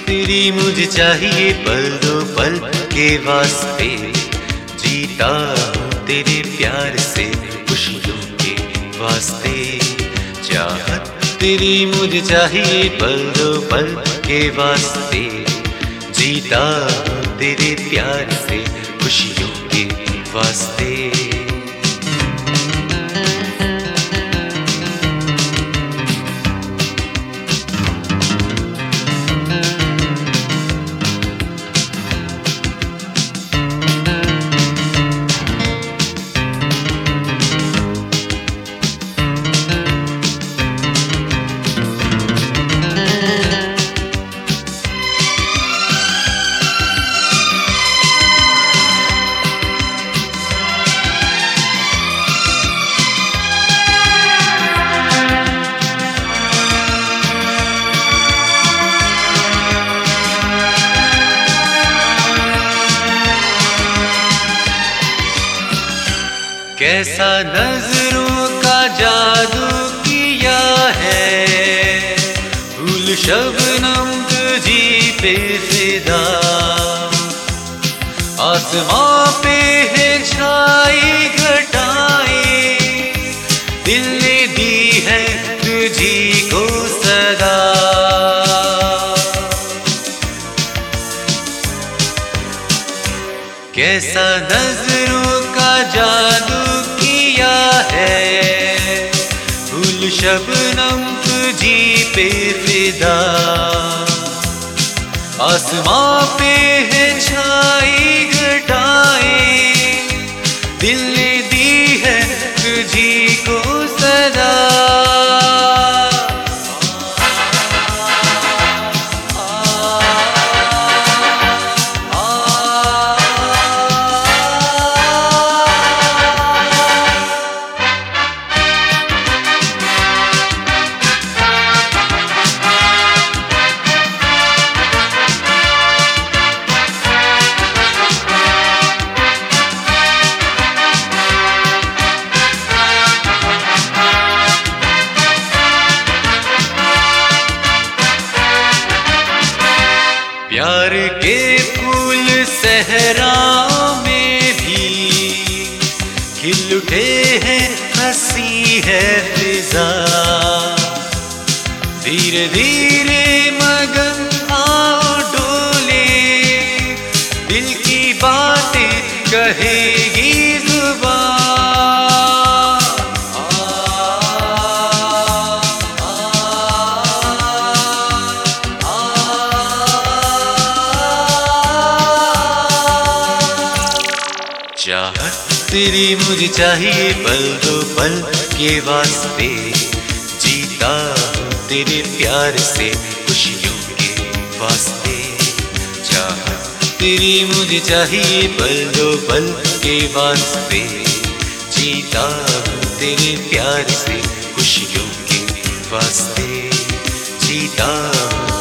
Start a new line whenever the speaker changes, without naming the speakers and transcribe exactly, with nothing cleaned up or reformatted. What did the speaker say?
तेरी मुझे चाहिए पल दो पल के वास्ते। जीता हूँ तेरे प्यार से खुशियों के वास्ते। चाहत तेरी मुझे चाहिए पल दो पल के वास्ते। जीता हूँ तेरे प्यार से खुशियों के वास्ते। कैसा नजरों का जादू किया है, फूल शबनम तुझी पे फिदा। आसमां पे है छाई घटाएं, दिल ने दी है तुझी को सदा। कैसा नजरों का जादू किया है, फूल शबनम तुझी पे फिदा। आसमां पे है छाई घटाएं, दिल ने दी है तुझी को सदा। प्यार के फूल सहराओं में भी खिल उठे हैं, हंसी है फिजा। धीरे धीरे मगन आओ डोले, दिल की बातें कहेगी जुबान। चाहत तेरी मुझे चाहिए पल दो पल के वास्ते। जीता हूँ तेरे प्यार से खुशियों के वास्ते। चाहत तेरी मुझे चाहिए पल दो पल के वास्ते। जीता हूँ तेरे प्यार से खुशियों के वास्ते। जीता हूँ